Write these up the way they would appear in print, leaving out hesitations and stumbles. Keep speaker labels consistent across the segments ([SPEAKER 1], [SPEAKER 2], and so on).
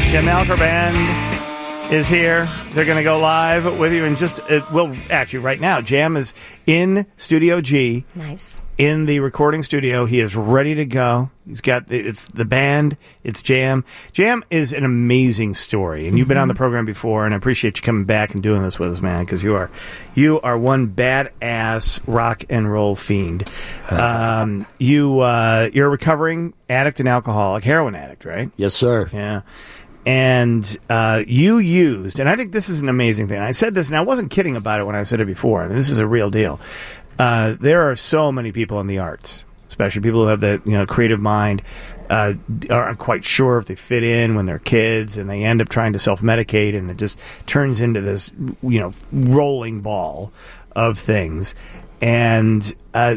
[SPEAKER 1] Jim Alker Band is here. They're going to go live with you in just, actually right now. Jam is in Studio G.
[SPEAKER 2] Nice. In
[SPEAKER 1] the recording studio. He is ready to go. He's got, it's the band, it's Jam. Jam is an amazing story, and you've been on the program before, and I appreciate you coming back and doing this with us, man, because you are one badass rock and roll fiend. You're a recovering addict and alcoholic, heroin addict, right?
[SPEAKER 3] Yes, sir.
[SPEAKER 1] Yeah. And you used, and I think this is an amazing thing. I said this, and I wasn't kidding about it when I said it before. I mean, this is a real deal. There are so many people in the arts, especially people who have the creative mind, aren't quite sure if they fit in when they're kids, and they end up trying to self-medicate, and it just turns into this rolling ball of things. And how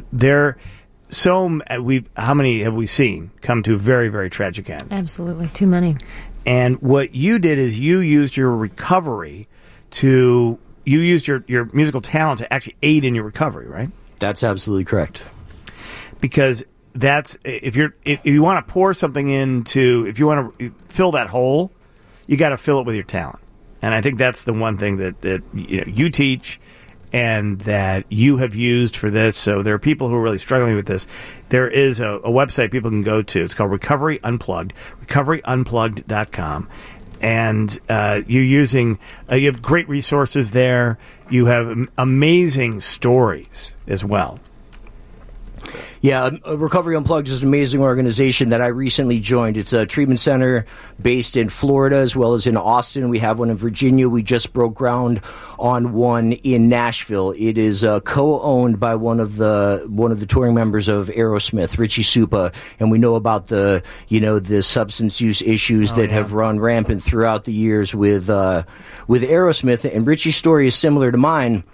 [SPEAKER 1] many have we seen come to very, very tragic ends?
[SPEAKER 2] Absolutely, too many.
[SPEAKER 1] And what you did is you used your recovery you used your musical talent to actually aid in your recovery, right?
[SPEAKER 3] That's absolutely correct.
[SPEAKER 1] Because that's, if you want to pour something if you want to fill that hole, you got to fill it with your talent. And I think that's the one thing that you teach and that you have used for this. So there are people who are really struggling with this. There is a website people can go to. It's called Recovery Unplugged, recoveryunplugged.com. And you have great resources there. You have amazing stories as well.
[SPEAKER 3] Yeah, Recovery Unplugged is an amazing organization that I recently joined. It's a treatment center based in Florida as well as in Austin. We have one in Virginia. We just broke ground on one in Nashville. It is co-owned by one of the touring members of Aerosmith, Richie Supa, and we know about the substance use issues that have run rampant throughout the years with Aerosmith. And Richie's story is similar to mine,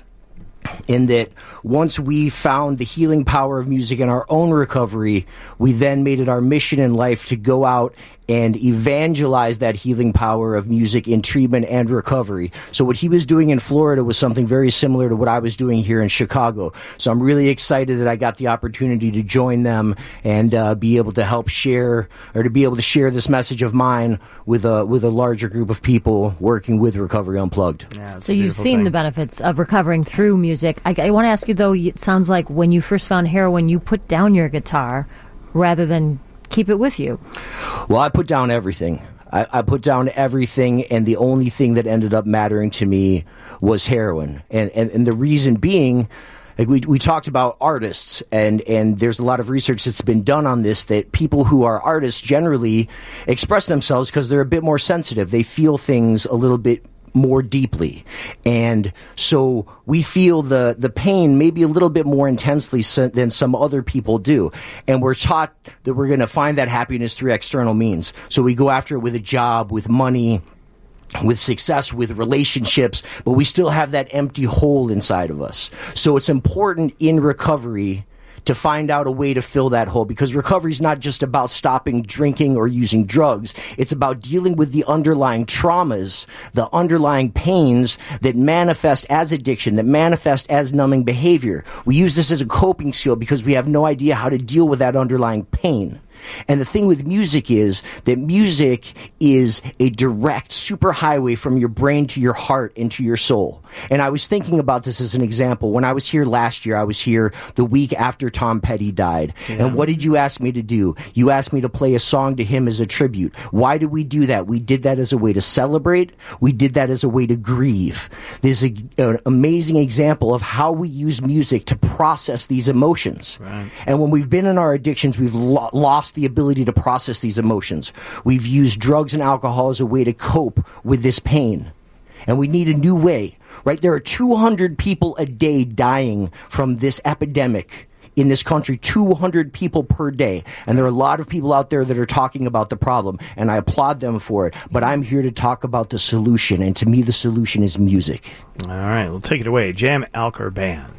[SPEAKER 3] in that once we found the healing power of music in our own recovery, we then made it our mission in life to go out and evangelize that healing power of music in treatment and recovery. So what he was doing in Florida was something very similar to what I was doing here in Chicago. So I'm really excited that I got the opportunity to join them and be able to help share, or to be able to share this message of mine with a larger group of people working with Recovery Unplugged.
[SPEAKER 2] Yeah, so you've seen the benefits of recovering through music. I want to ask you, though, it sounds like when you first found heroin, you put down your guitar rather than keep it with you.
[SPEAKER 3] Well, I put down everything. I put down everything, and the only thing that ended up mattering to me was heroin. And the reason being, like we talked about artists, and there's a lot of research that's been done on this, that people who are artists generally express themselves because they're a bit more sensitive. They feel things a little bit more deeply, and so we feel the pain maybe a little bit more intensely than some other people do, and we're taught that we're going to find that happiness through external means. So we go after it with a job, with money, with success, with relationships, but we still have that empty hole inside of us. So it's important in recovery to find out a way to fill that hole, because recovery is not just about stopping drinking or using drugs. It's about dealing with the underlying traumas, the underlying pains that manifest as addiction, that manifest as numbing behavior. We use this as a coping skill because we have no idea how to deal with that underlying pain. And the thing with music is that music is a direct superhighway from your brain to your heart and to your soul. And I was thinking about this as an example. When I was here last year, I was here the week after Tom Petty died. Yeah. And what did you ask me to do? You asked me to play a song to him as a tribute. Why did we do that? We did that as a way to celebrate. We did that as a way to grieve. This is an amazing example of how we use music to process these emotions.
[SPEAKER 1] Right.
[SPEAKER 3] And when we've been in our addictions, we've lost the ability to process these emotions. We've used drugs and alcohol as a way to cope with this pain. And we need a new way, right? There are 200 people a day dying from this epidemic in this country, 200 people per day. And there are a lot of people out there that are talking about the problem, and I applaud them for it. But I'm here to talk about the solution, and to me the solution is music.
[SPEAKER 1] All right, well, take it away. Jam Alker Band.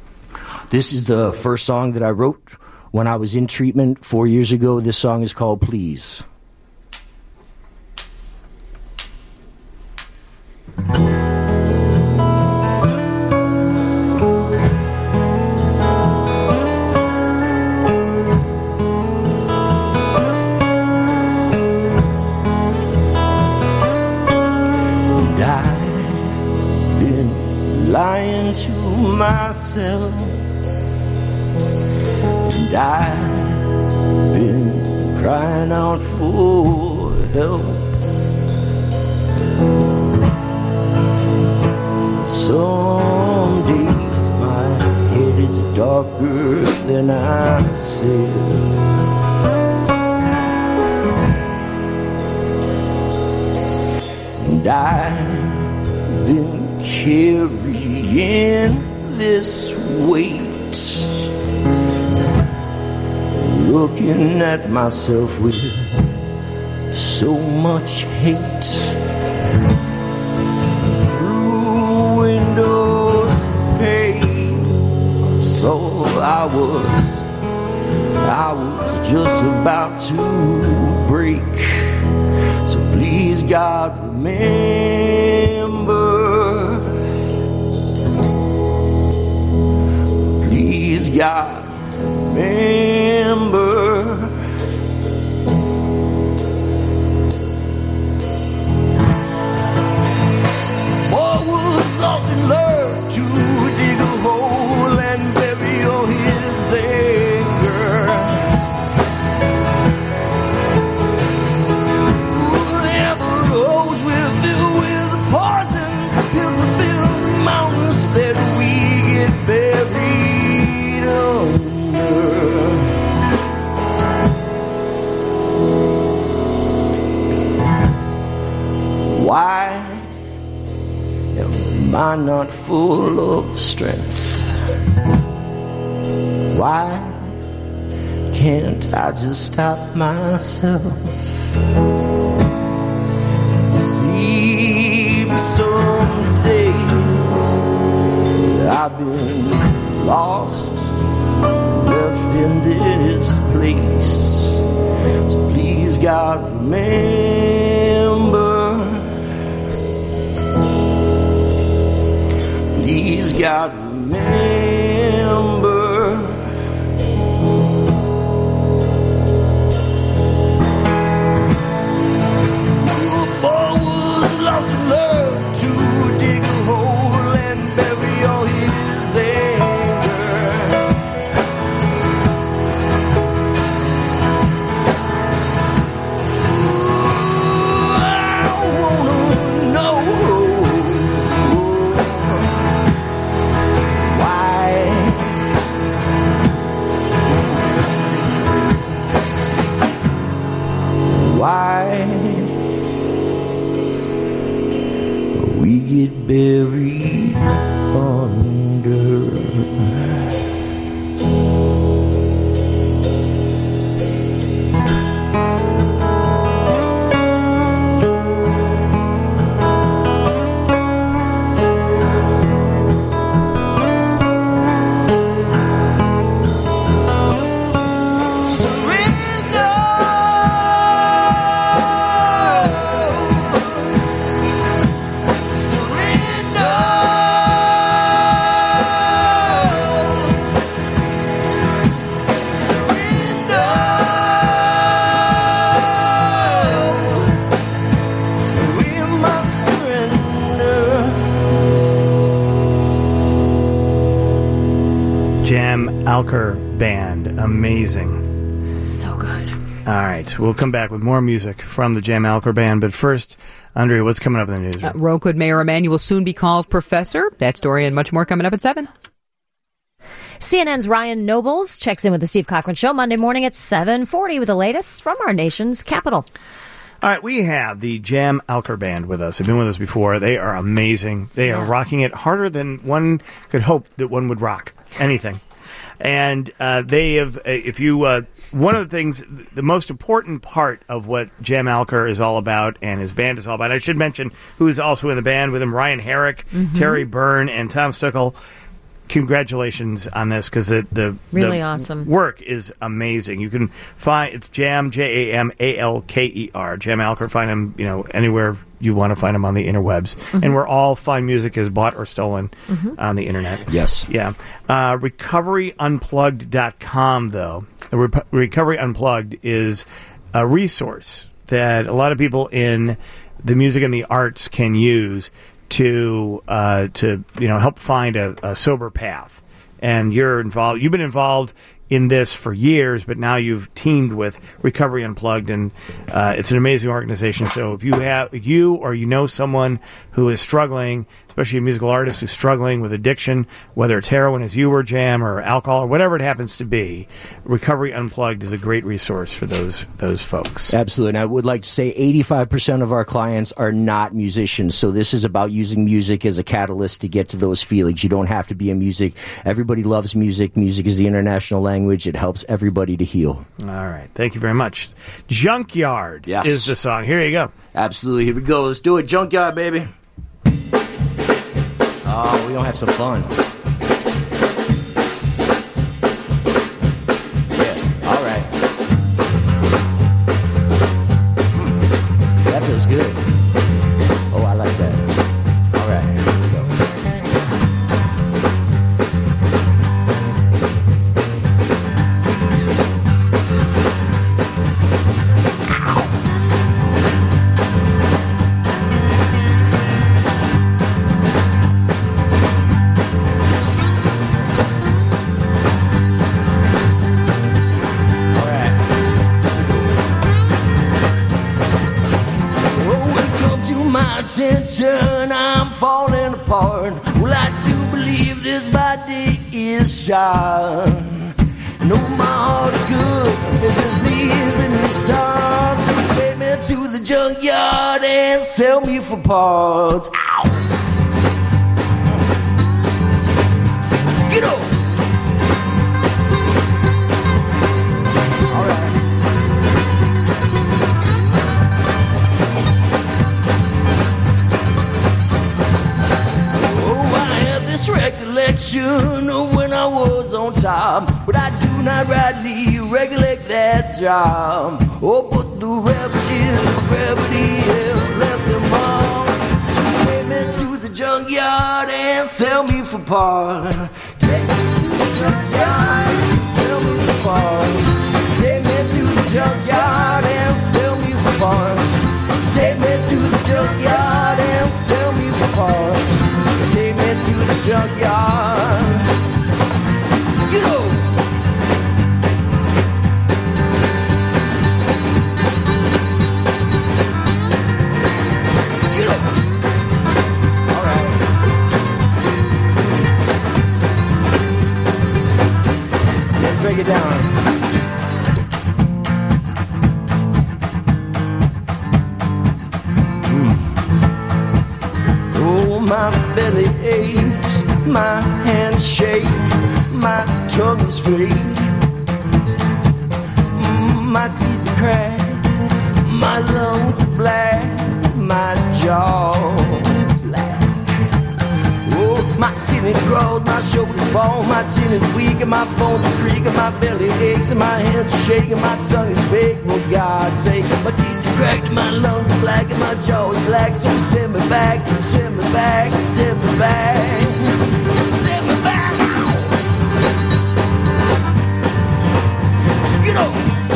[SPEAKER 3] This is the first song that I wrote when I was in treatment 4 years ago. This song is called Please. to myself, and I've been crying out for help. Some days my head is darker than I said, and I've been carrying this weight, looking at myself with so much hate. Through windows pane, so I was just about to break. So please, God, remember. Please, God, remember. Boy was often learned to dig a hole and bury all his anger. Whoever holes will fill with poison, pills will fill the mountains that we get buried under. Why am I not full of strength? Why can't I just stop myself? Seems some days I've been lost, left in this place. So please, God, remember. Please, God, remember. Your boy was lost to learn to dig a hole and bury all his anger. Ooh, I wanna know why we get buried under.
[SPEAKER 1] Jam Alker Band. Amazing.
[SPEAKER 2] So good.
[SPEAKER 1] All right. We'll come back with more music from the Jam Alker Band. But first, Andrea, what's coming up in the news?
[SPEAKER 4] Rosewood Mayor Emanuel soon be called professor. That story and much more coming up at 7.
[SPEAKER 2] CNN's Ryan Nobles checks in with the Steve Cochran Show Monday morning at 7:40 with the latest from our nation's capital.
[SPEAKER 1] All right, we have the Jam Alker Band with us. They've been with us before. They are amazing. They are rocking it harder than one could hope that one would rock anything. And they have, one of the things, the most important part of what Jam Alker is all about and his band is all about, I should mention who is also in the band with him, Ryan Herrick, Terry Byrne, and Tom Stuckel. Congratulations on this, because the
[SPEAKER 2] awesome
[SPEAKER 1] work is amazing. You can find it's Jam, Jamalker. Jam Alker. Find him, anywhere you want to find him on the interwebs. And where all fine music is bought or stolen on the internet.
[SPEAKER 3] Yes.
[SPEAKER 1] Yeah. RecoveryUnplugged.com, though. Recovery Unplugged is a resource that a lot of people in the music and the arts can use to help find a sober path. And you've been involved in this for years, but now you've teamed with Recovery Unplugged, and it's an amazing organization. So if you know someone who is struggling, especially a musical artist who's struggling with addiction, whether it's heroin as you were, Jam, or alcohol, or whatever it happens to be, Recovery Unplugged is a great resource for those folks.
[SPEAKER 3] Absolutely. And I would like to say 85% of our clients are not musicians. So this is about using music as a catalyst to get to those feelings. You don't have to be a music. Everybody loves music. Music is the international language. It helps everybody to heal.
[SPEAKER 1] All right. Thank you very much. Junkyard is the song. Here you go.
[SPEAKER 3] Absolutely. Here we go. Let's do it. Junkyard, baby. Oh, we don't have some fun. Yeah, all right. That feels good. Oh, I like that. All right, here we go. Attention, I'm falling apart. Well, I do believe this body is shot. No, my heart is good. It just needs a new start. So take me to the junkyard and sell me for parts. Ow! Get up! All right. Recollection of when I was on top, but I do not rightly recollect that job. Oh, but the gravity has left them all. So take me to the junkyard and sell me for parts. Take me to the junkyard, sell me for parts. Take me to the junkyard and sell me for parts. Take me to the junkyard and sell me for parts. Take me to the junkyard. You know. You know. All right. Let's break it down. My belly aches, my hands shake, my tongue is fake, my teeth are cracked, my lungs are black, my jaw is slack. Oh, my skin it grows, my shoulders fall, my chin is weak, and my bones are creak, and my belly aches, and my hands are shaking, my tongue is fake. For God's sake, my teeth are cracked, and my lungs are black, and my jaw is slack. So send me back, send me back, send me back, send me back. Get up.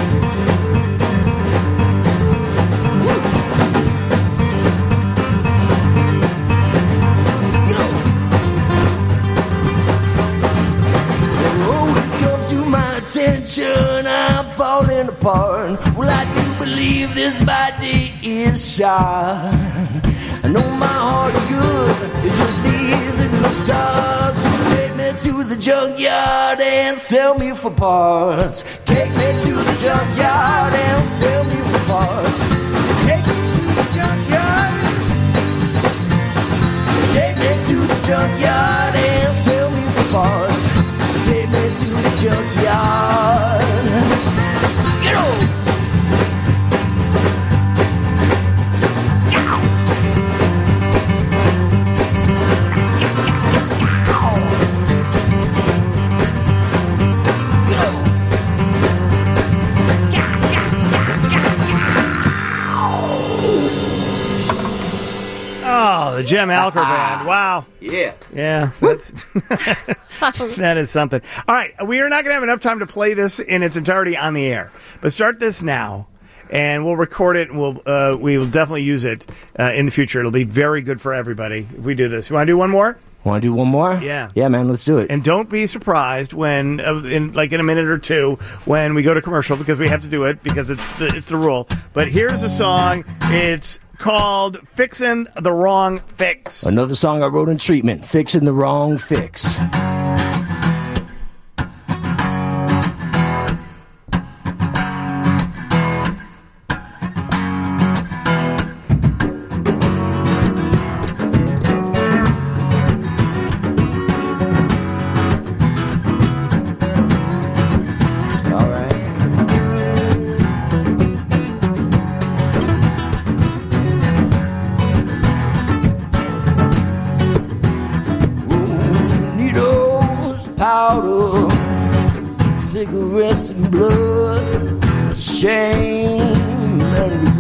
[SPEAKER 3] Attention, I'm falling apart. Well, I do believe this body is shot. I know my heart is good, it just needs a new start. So take me to the junkyard and sell me for parts. Take me to the junkyard and sell me for parts. Take me to the junkyard. Take me to the junkyard and sell me for parts. Take me to the junkyard. Get on!
[SPEAKER 1] Oh, the Jem Alker Band. Wow.
[SPEAKER 3] Yeah.
[SPEAKER 1] Yeah. That's that is something. All right. We are not going to have enough time to play this in its entirety on the air. But start this now. and we'll record it, and we will definitely use it in the future. It'll be very good for everybody if we do this. You want to do one more?
[SPEAKER 3] Want to do one more?
[SPEAKER 1] Yeah.
[SPEAKER 3] Yeah, man, let's do it.
[SPEAKER 1] And don't be surprised when, in a minute or two, when we go to commercial, because we have to do it, because it's the rule. But here's a song. It's called Fixin' the Wrong Fix.
[SPEAKER 3] Another song I wrote in treatment, Fixin' the Wrong Fix. Cigarettes and blood, shame and